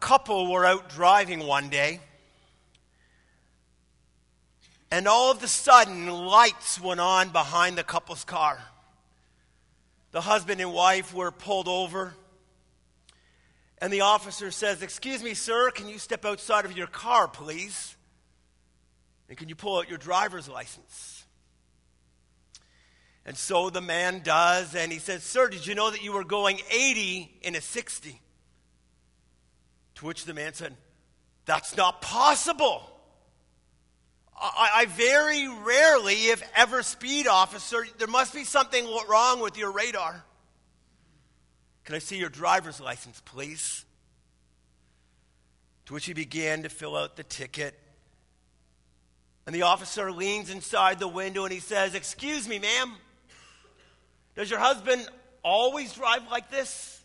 couple were out driving one day, and all of a sudden, lights went on behind the couple's car. The husband and wife were pulled over, and the officer says, "Excuse me, sir, can you step outside of your car, please? And can you pull out your driver's license?" And so the man does, and he says, "Sir, did you know that you were going 80 in a 60? To which the man said, "That's not possible. I very rarely, if ever, speed, officer. There must be something wrong with your radar. Can I see your driver's license, please?" To which he began to fill out the ticket. And the officer leans inside the window and he says, "Excuse me, ma'am, does your husband always drive like this?"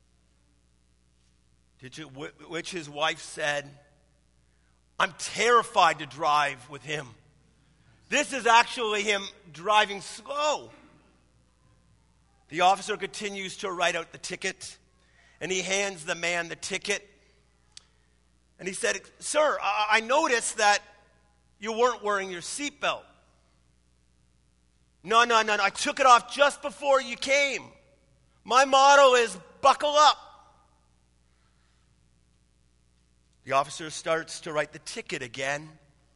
To which his wife said, "I'm terrified to drive with him. This is actually him driving slow." The officer continues to write out the ticket, and he hands the man the ticket. And he said, "Sir, I noticed that you weren't wearing your seatbelt." No, I took it off just before you came. My motto is buckle up." The officer starts to write the ticket again.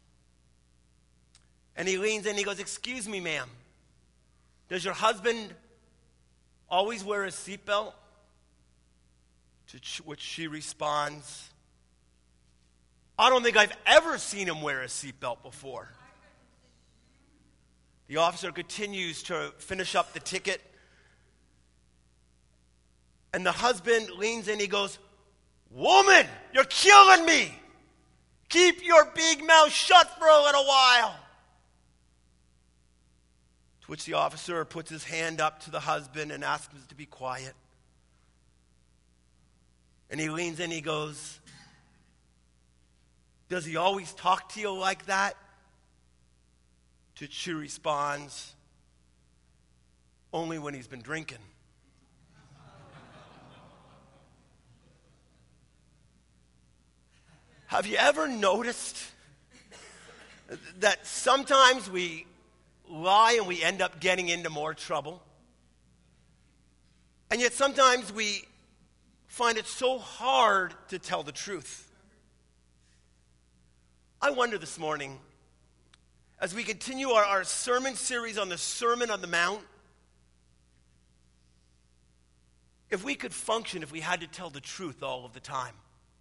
And he leans in and he goes, "Excuse me, ma'am, does your husband always wear a seatbelt?" To which she responds, "I don't think I've ever seen him wear a seatbelt before." The officer continues to finish up the ticket. And the husband leans in and he goes, "Woman, you're killing me. Keep your big mouth shut for a little while." To which the officer puts his hand up to the husband and asks him to be quiet. And he leans in and he goes, "Does he always talk to you like that?" To which she responds, "Only when he's been drinking." Have you ever noticed that sometimes we lie and we end up getting into more trouble? And yet sometimes we find it so hard to tell the truth. I wonder this morning, as we continue our sermon series on the Sermon on the Mount, if we could function if we had to tell the truth all of the time.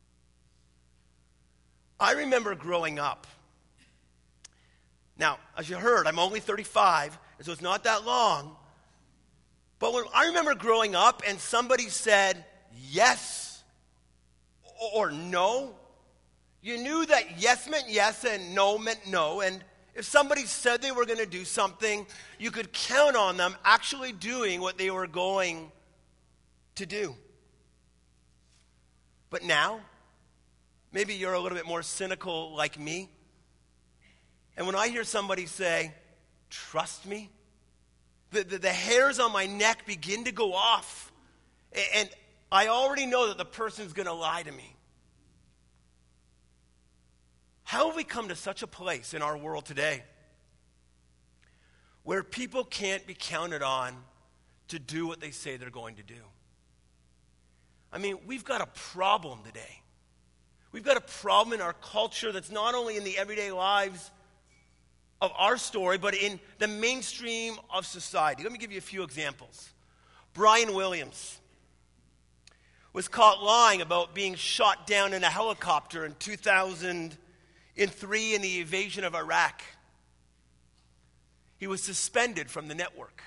I remember growing up. Now, as you heard, I'm only 35, so it's not that long. But I remember growing up and somebody said yes or no, you knew that yes meant yes and no meant no. And if somebody said they were going to do something, you could count on them actually doing what they were going to do. But now, maybe you're a little bit more cynical like me. And when I hear somebody say, "Trust me," the hairs on my neck begin to go off. And I already know that the person's going to lie to me. How have we come to such a place in our world today where people can't be counted on to do what they say they're going to do? I mean, we've got a problem today. We've got a problem in our culture that's not only in the everyday lives of our story, but in the mainstream of society. Let me give you a few examples. Brian Williams was caught lying about being shot down in a helicopter in 2003 in the invasion of Iraq. He was suspended from the network.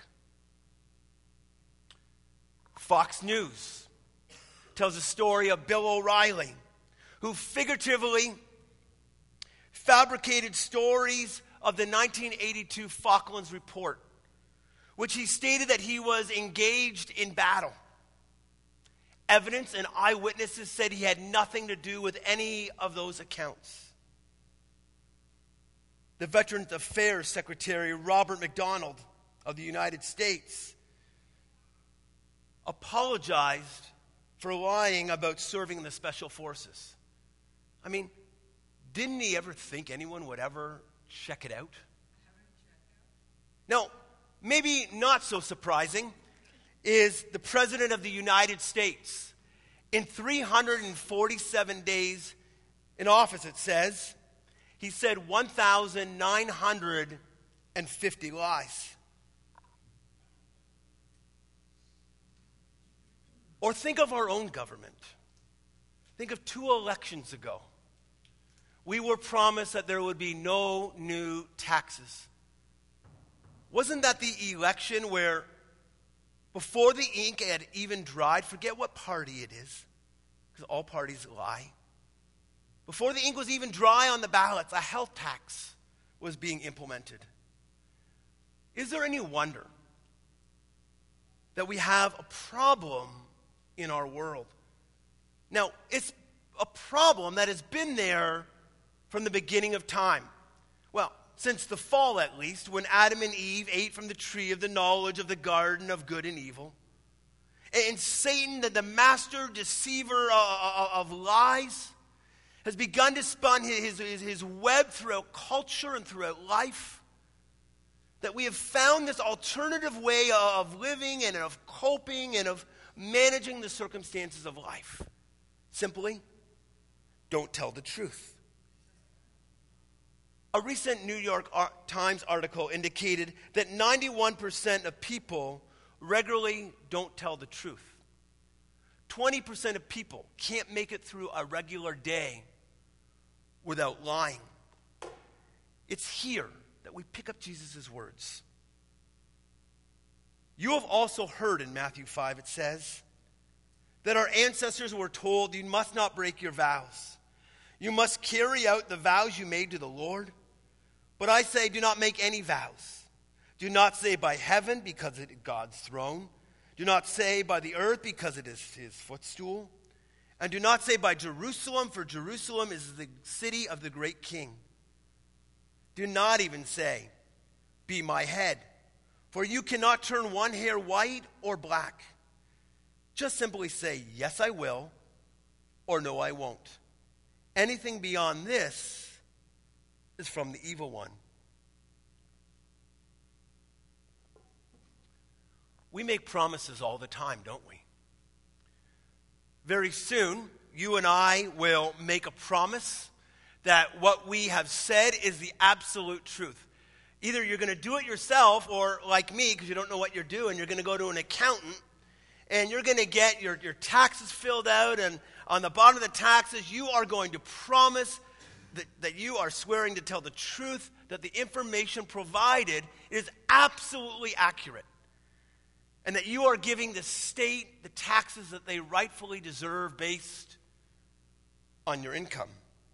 Fox News tells a story of Bill O'Reilly, who figuratively fabricated stories of the 1982 Falklands Report, which he stated that he was engaged in battle. Evidence and eyewitnesses said he had nothing to do with any of those accounts. The Veterans Affairs Secretary, Robert McDonald of the United States, apologized for lying about serving in the special forces. I mean, didn't he ever think anyone would ever check it out? Now, maybe not so surprising is the President of the United States. In 347 days in office, it says, he said 1,950 lies. Or think of our own government. Think of 2 elections ago. We were promised that there would be no new taxes. Wasn't that the election where, before the ink had even dried, forget what party it is, because all parties lie. Before the ink was even dry on the ballots, a health tax was being implemented. Is there any wonder that we have a problem in our world? Now, it's a problem that has been there from the beginning of time. Well, since the fall at least, when Adam and Eve ate from the tree of the knowledge of the garden of good and evil. And Satan, the master deceiver of lies, has begun to spin his web throughout culture and throughout life. That we have found this alternative way of living and of coping and of managing the circumstances of life. Simply, don't tell the truth. A recent New York Times article indicated that 91% of people regularly don't tell the truth. 20% of people can't make it through a regular day without lying. It's here that we pick up Jesus' words. You have also heard in Matthew 5, it says, that our ancestors were told, you must not break your vows. You must carry out the vows you made to the Lord. But I say, do not make any vows. Do not say by heaven, because it is God's throne. Do not say by the earth, because it is his footstool. And do not say by Jerusalem, for Jerusalem is the city of the great king. Do not even say, be my head, for you cannot turn one hair white or black. Just simply say, yes, I will, or no, I won't. Anything beyond this is from the evil one. We make promises all the time, don't we? Very soon, you and I will make a promise that what we have said is the absolute truth. Either you're going to do it yourself, or like me, because you don't know what you're doing, you're going to go to an accountant, and you're going to get your taxes filled out, and on the bottom of the taxes, you are going to promise that you are swearing to tell the truth, that the information provided is absolutely accurate, and that you are giving the state the taxes that they rightfully deserve based on your income.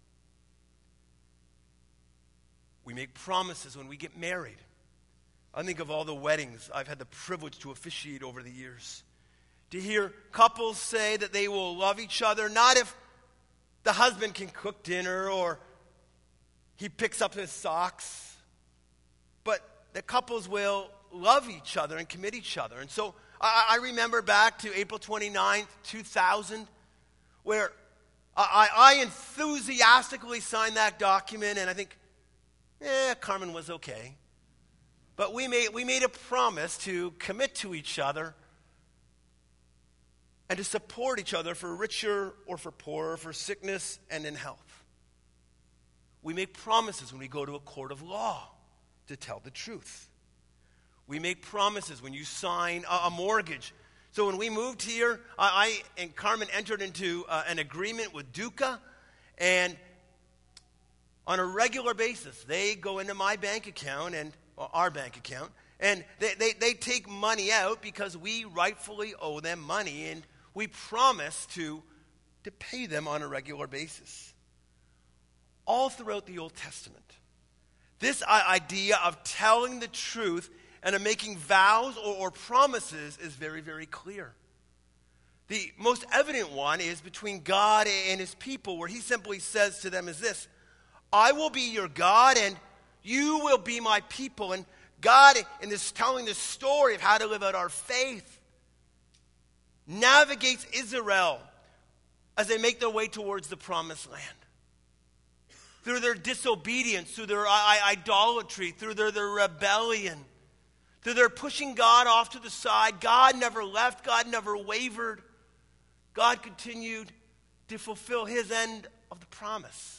We make promises when we get married. I think of all the weddings I've had the privilege to officiate over the years. To hear couples say that they will love each other, not if the husband can cook dinner or he picks up his socks, but that couples will love each other and commit each other. And so I remember back to April 29th, 2000, where I enthusiastically signed that document, and I think, Carmen was okay. But we made a promise to commit to each other and to support each other for richer or for poorer, for sickness and in health. We make promises when we go to a court of law to tell the truth. We make promises when you sign a mortgage. So when we moved here, I and Carmen entered into an agreement with Duca, and on a regular basis, they go into my bank account our bank account, and they take money out because we rightfully owe them money, and we promise to pay them on a regular basis. All throughout the Old Testament, this idea of telling the truth and of making vows or promises is very, very clear. The most evident one is between God and his people, where he simply says to them is this: I will be your God and you will be my people. And God, in this telling this story of how to live out our faith, navigates Israel as they make their way towards the promised land. Through their disobedience, through their idolatry, through their rebellion, through their pushing God off to the side, God never left, God never wavered. God continued to fulfill his end of the promise.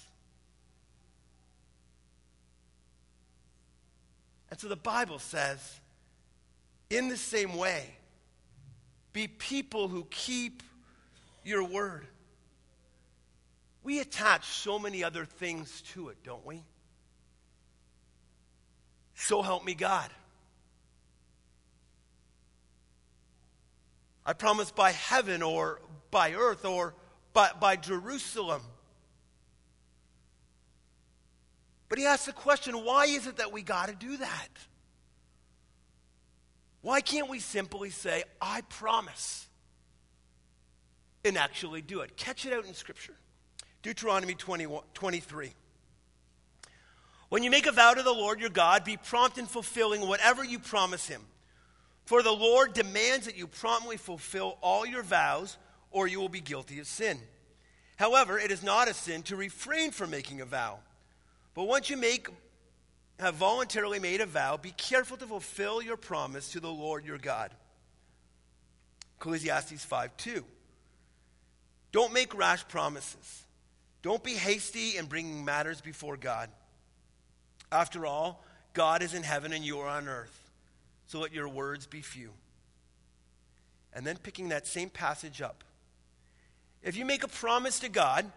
And so the Bible says, in the same way, be people who keep your word. We attach so many other things to it, don't we? So help me God. I promise by heaven or by earth or by Jerusalem. But he asks the question, why is it that we got to do that? Why can't we simply say, I promise, and actually do it? Catch it out in Scripture. Deuteronomy 23. When you make a vow to the Lord your God, be prompt in fulfilling whatever you promise him. For the Lord demands that you promptly fulfill all your vows, or you will be guilty of sin. However, it is not a sin to refrain from making a vow. But once you have voluntarily made a vow, be careful to fulfill your promise to the Lord your God. Ecclesiastes 5:2. Don't make rash promises. Don't be hasty in bringing matters before God. After all, God is in heaven and you are on earth. So let your words be few. And then picking that same passage up. If you make a promise to God,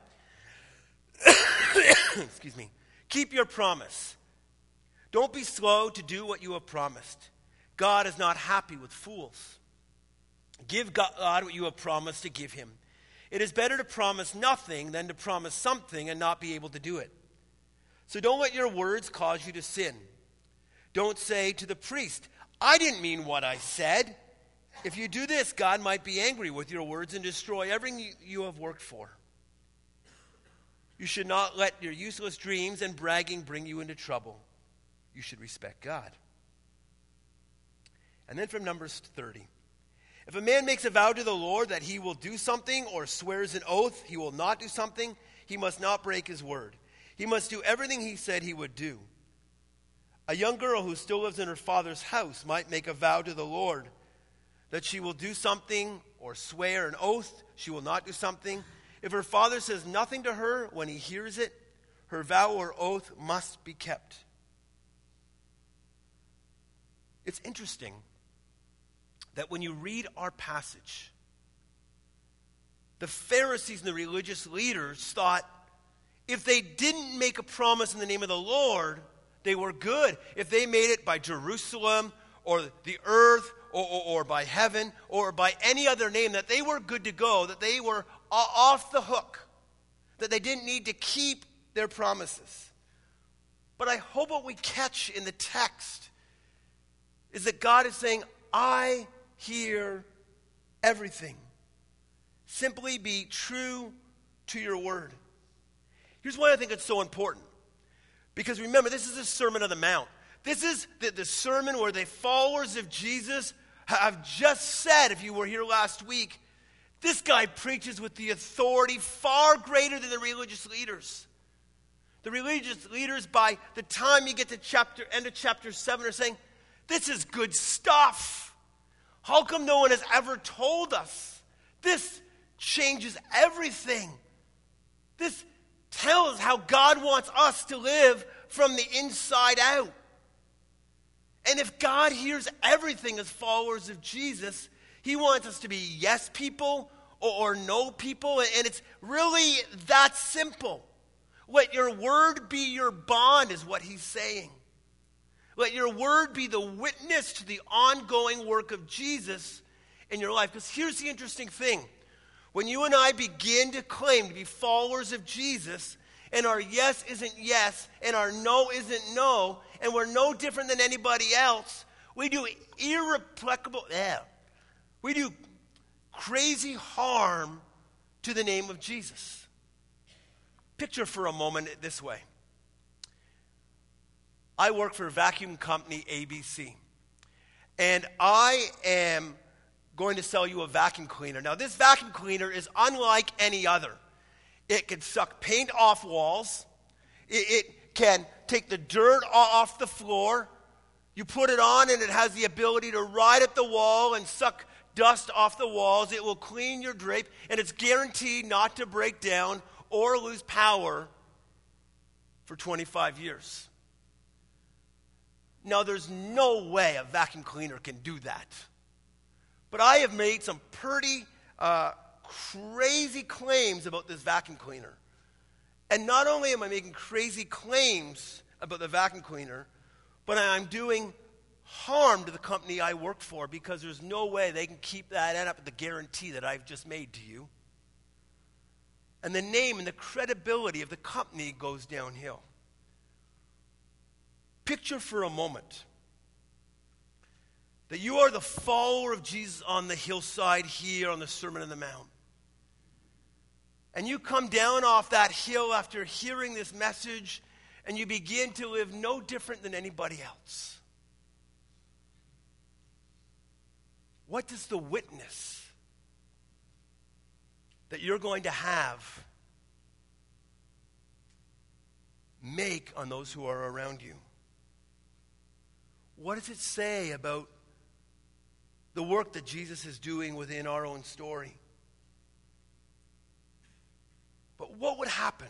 excuse me, keep your promise. Don't be slow to do what you have promised. God is not happy with fools. Give God what you have promised to give him. It is better to promise nothing than to promise something and not be able to do it. So don't let your words cause you to sin. Don't say to the priest, I didn't mean what I said. If you do this, God might be angry with your words and destroy everything you have worked for. You should not let your useless dreams and bragging bring you into trouble. You should respect God. And then from Numbers 30. If a man makes a vow to the Lord that he will do something or swears an oath he will not do something, he must not break his word. He must do everything he said he would do. A young girl who still lives in her father's house might make a vow to the Lord that she will do something or swear an oath she will not do something. If her father says nothing to her when he hears it, her vow or oath must be kept. It's interesting that when you read our passage, the Pharisees and the religious leaders thought if they didn't make a promise in the name of the Lord, they were good. If they made it by Jerusalem or the earth or by heaven or by any other name, that they were good to go, that they were off the hook, that they didn't need to keep their promises. But I hope what we catch in the text is that God is saying, I hear everything. Simply be true to your word. Here's why I think it's so important. Because remember, this is the Sermon on the Mount. This is the sermon where the followers of Jesus have just said, if you were here last week, this guy preaches with the authority far greater than the religious leaders. The religious leaders, by the time you get to end of chapter 7, are saying, this is good stuff. How come no one has ever told us? This changes everything. This tells how God wants us to live from the inside out. And if God hears everything as followers of Jesus, he wants us to be yes people or no people. And it's really that simple. Let your word be your bond is what he's saying. Let your word be the witness to the ongoing work of Jesus in your life. Because here's the interesting thing. When you and I begin to claim to be followers of Jesus, and our yes isn't yes, and our no isn't no, and we're no different than anybody else, we do we do crazy harm to the name of Jesus. Picture for a moment this way. I work for a vacuum company, ABC, and I am going to sell you a vacuum cleaner. Now, this vacuum cleaner is unlike any other. It can suck paint off walls. It can take the dirt off the floor. You put it on and it has the ability to ride up the wall and suck dust off the walls. It will clean your drape, and it's guaranteed not to break down or lose power for 25 years. Now, there's no way a vacuum cleaner can do that. But I have made some pretty crazy claims about this vacuum cleaner. And not only am I making crazy claims about the vacuum cleaner, but I'm doing harm to the company I work for, because there's no way they can keep that up with the guarantee that I've just made to you. And the name and the credibility of the company goes downhill. Picture for a moment that you are the follower of Jesus on the hillside here on the Sermon on the Mount. And you come down off that hill after hearing this message, and you begin to live no different than anybody else. What does the witness that you're going to have make on those who are around you? What does it say about the work that Jesus is doing within our own story? But what would happen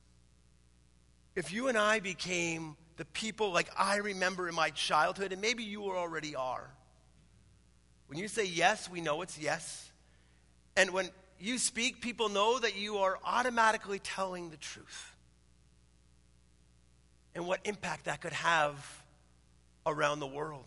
if you and I became the people like I remember in my childhood, and maybe you already are? When you say yes, we know it's yes. And when you speak, people know that you are automatically telling the truth. And what impact that could have around the world.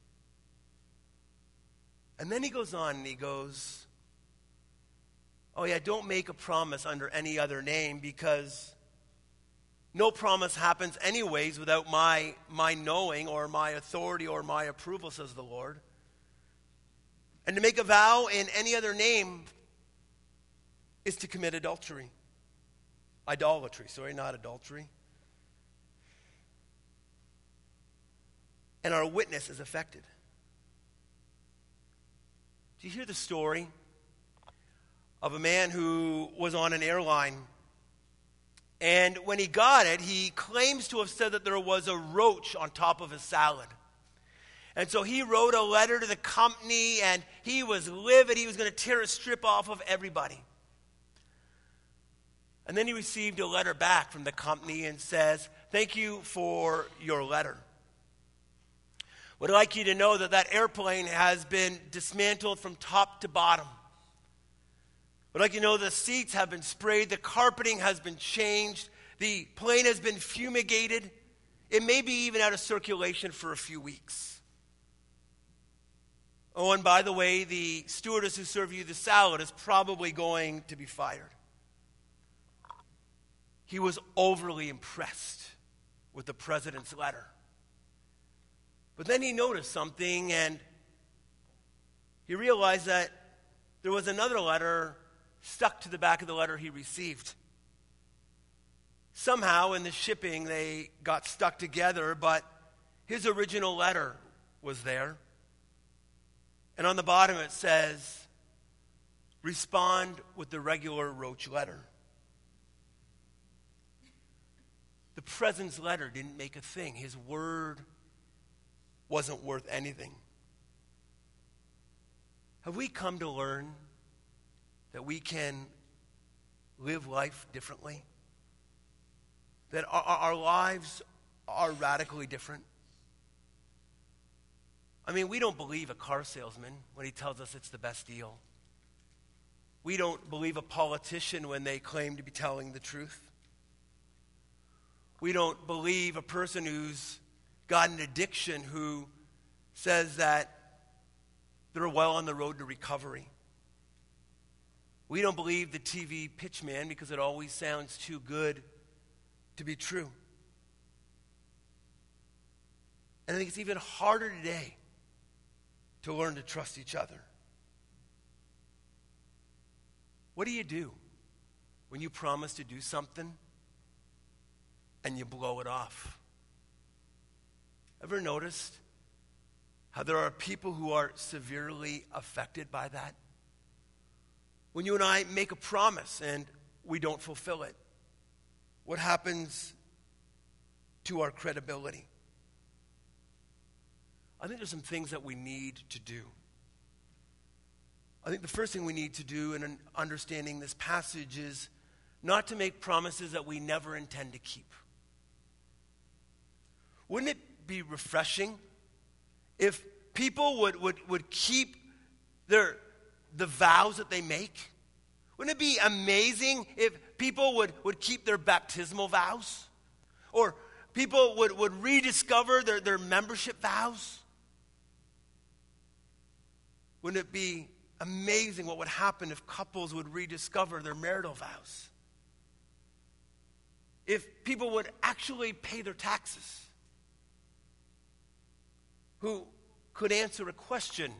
And then he goes on and he goes, oh yeah, don't make a promise under any other name, because no promise happens anyways without my knowing or my authority or my approval, says the Lord. And to make a vow in any other name is to commit adultery. Idolatry, sorry, not adultery. And our witness is affected. Do you hear the story of a man who was on an airline? And when he got it, he claims to have said that there was a roach on top of his salad. And so he wrote a letter to the company, and he was livid. He was going to tear a strip off of everybody. And then he received a letter back from the company and says, thank you for your letter. Would like you to know that that airplane has been dismantled from top to bottom. Would like you to know the seats have been sprayed, the carpeting has been changed, the plane has been fumigated. It may be even out of circulation for a few weeks. Oh, and by the way, the stewardess who served you the salad is probably going to be fired. He was overly impressed with the president's letter. But then he noticed something, and he realized that there was another letter stuck to the back of the letter he received. Somehow in the shipping they got stuck together, but his original letter was there. And on the bottom it says, respond with the regular roach letter. The president's letter didn't make a thing. His word wasn't worth anything. Have we come to learn that we can live life differently? That our lives are radically different? I mean, we don't believe a car salesman when he tells us it's the best deal. We don't believe a politician when they claim to be telling the truth. We don't believe a person who's got an addiction who says that they're well on the road to recovery. We don't believe the TV pitchman because it always sounds too good to be true. And I think it's even harder today to learn to trust each other. What do you do when you promise to do something and you blow it off? Ever noticed how there are people who are severely affected by that. When you and I make a promise and we don't fulfill it, what happens to our credibility? I think there's some things that we need to do. I think the first thing we need to do in understanding this passage is not to make promises that we never intend to keep. Wouldn't it be refreshing if people would keep the vows that they make? Wouldn't it be amazing if people would keep their baptismal vows? Or people would rediscover their membership vows? Wouldn't it be amazing what would happen if couples would rediscover their marital vows? If people would actually pay their taxes? Who could answer a question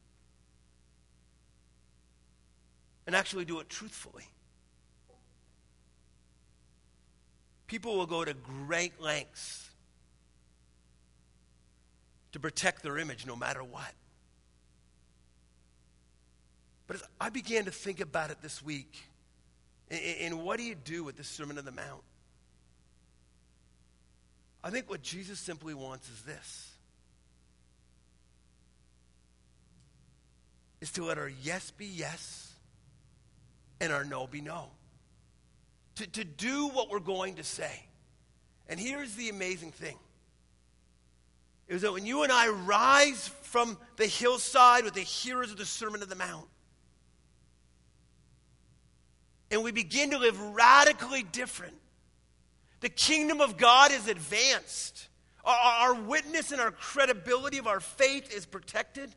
and actually do it truthfully? People will go to great lengths to protect their image no matter what. But as I began to think about it this week, and what do you do with the Sermon on the Mount? I think what Jesus simply wants is this. Is to let our yes be yes and our no be no. To do what we're going to say. And here's the amazing thing. Is that when you and I rise from the hillside with the hearers of the Sermon on the Mount, and we begin to live radically different, the kingdom of God is advanced. Our witness and our credibility of our faith is protected.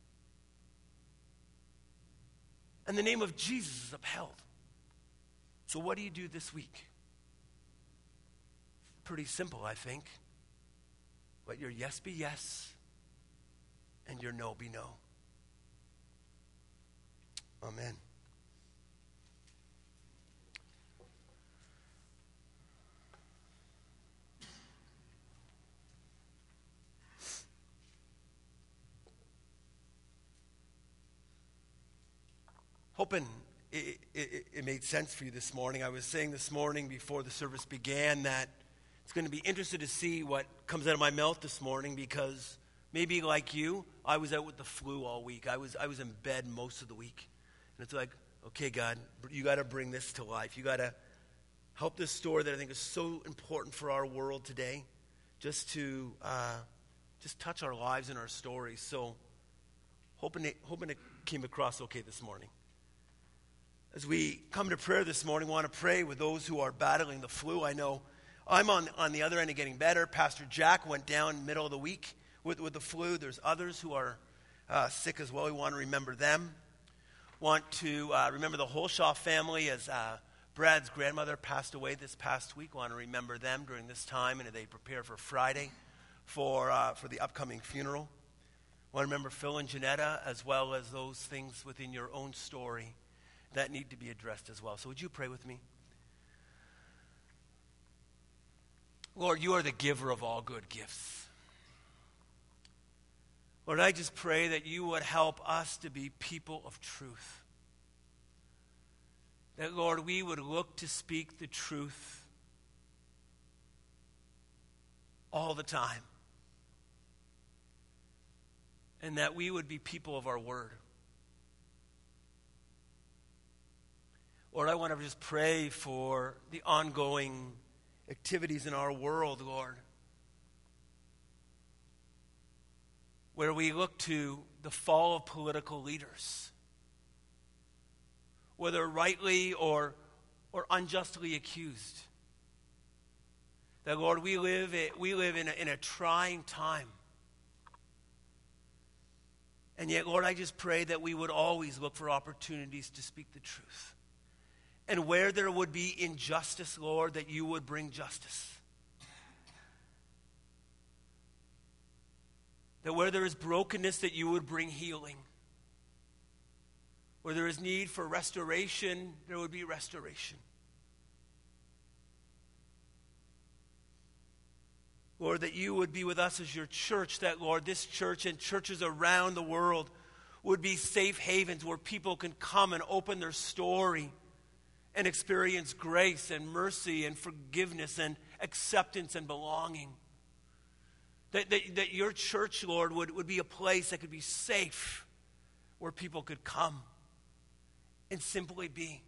And the name of Jesus is upheld. So what do you do this week? Pretty simple, I think. Let your yes be yes and your no be no. Amen. Hoping it made sense for you this morning. I was saying this morning before the service began that it's going to be interesting to see what comes out of my mouth this morning, because maybe like you, I was out with the flu all week. I was in bed most of the week. And it's like, okay, God, you got to bring this to life. You got to help this story that I think is so important for our world today, just to touch our lives and our stories. So hoping it came across okay this morning. As we come to prayer this morning, I want to pray with those who are battling the flu. I know I'm on the other end of getting better. Pastor Jack went down middle of the week with the flu. There's others who are sick as well. We want to remember them. Want to remember the Holshaw family as Brad's grandmother passed away this past week. Want to remember them during this time, and they prepare for Friday for the upcoming funeral. Want to remember Phil and Janetta, as well as those things within your own story that need to be addressed as well. So would you pray with me? Lord, you are the giver of all good gifts. Lord, I just pray that you would help us to be people of truth. That, Lord, we would look to speak the truth all the time. And that we would be people of our word. Lord, I want to just pray for the ongoing activities in our world, Lord, where we look to the fall of political leaders, whether rightly or unjustly accused. That, Lord, we live in a trying time. And yet, Lord, I just pray that we would always look for opportunities to speak the truth. And where there would be injustice, Lord, that you would bring justice. That where there is brokenness, that you would bring healing. Where there is need for restoration, there would be restoration. Lord, that you would be with us as your church, that, Lord, this church and churches around the world would be safe havens where people can come and open their story and experience grace and mercy and forgiveness and acceptance and belonging. That your church, Lord, would be a place that could be safe, where people could come and simply be.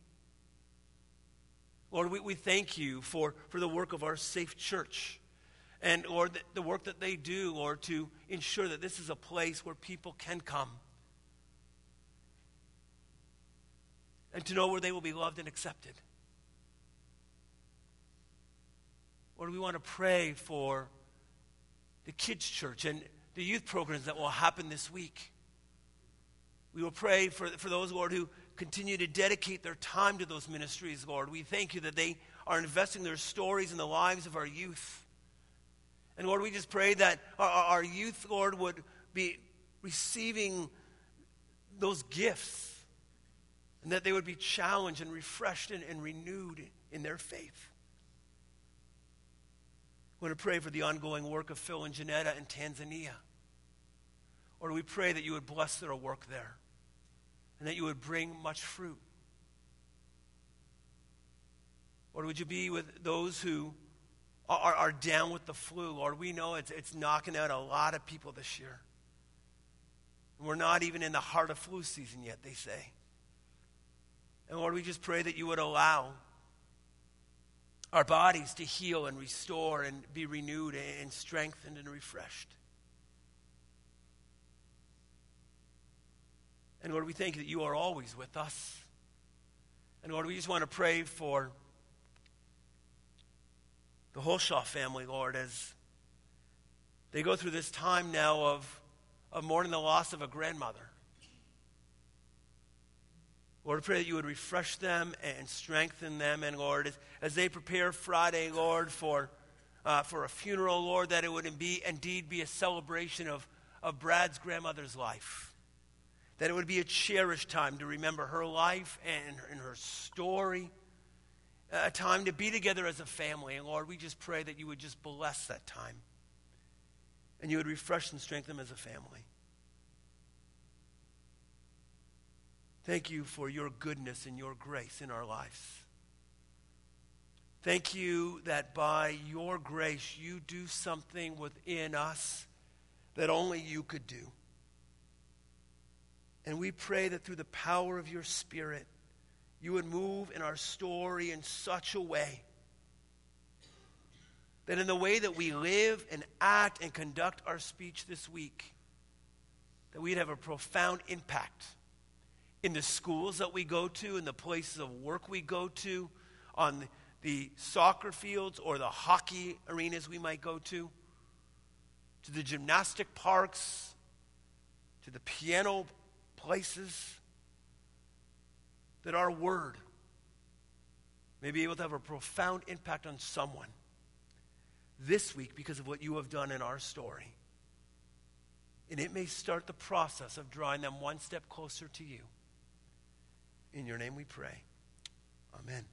Lord, we thank you for the work of our Safe Church. And, Lord, the work that they do, Lord, to ensure that this is a place where people can come and to know where they will be loved and accepted. Lord, we want to pray for the kids' church and the youth programs that will happen this week. We will pray for those, Lord, who continue to dedicate their time to those ministries, Lord. We thank you that they are investing their stories in the lives of our youth. And Lord, we just pray that our youth, Lord, would be receiving those gifts and that they would be challenged and refreshed and renewed in their faith. We want to pray for the ongoing work of Phil and Janetta in Tanzania. Lord, we pray that you would bless their work there and that you would bring much fruit. Lord, would you be with those who are down with the flu? Lord, we know it's knocking out a lot of people this year. And we're not even in the heart of flu season yet, they say. And Lord, we just pray that you would allow our bodies to heal and restore and be renewed and strengthened and refreshed. And Lord, we thank you that you are always with us. And Lord, we just want to pray for the Holshaw family, Lord, as they go through this time now of mourning the loss of a grandmother. Lord, I pray that you would refresh them and strengthen them. And Lord, as they prepare Friday, Lord, for a funeral, Lord, that it would indeed be a celebration of Brad's grandmother's life. That it would be a cherished time to remember her life and her story. A time to be together as a family. And Lord, we just pray that you would just bless that time. And you would refresh and strengthen them as a family. Thank you for your goodness and your grace in our lives. Thank you that by your grace you do something within us that only you could do. And we pray that through the power of your Spirit, you would move in our story in such a way that in the way that we live and act and conduct our speech this week, that we'd have a profound impact in the schools that we go to, in the places of work we go to, on the soccer fields or the hockey arenas we might go to the gymnastic parks, to the piano places, that our word may be able to have a profound impact on someone this week because of what you have done in our story. And it may start the process of drawing them one step closer to you. In your name we pray. Amen.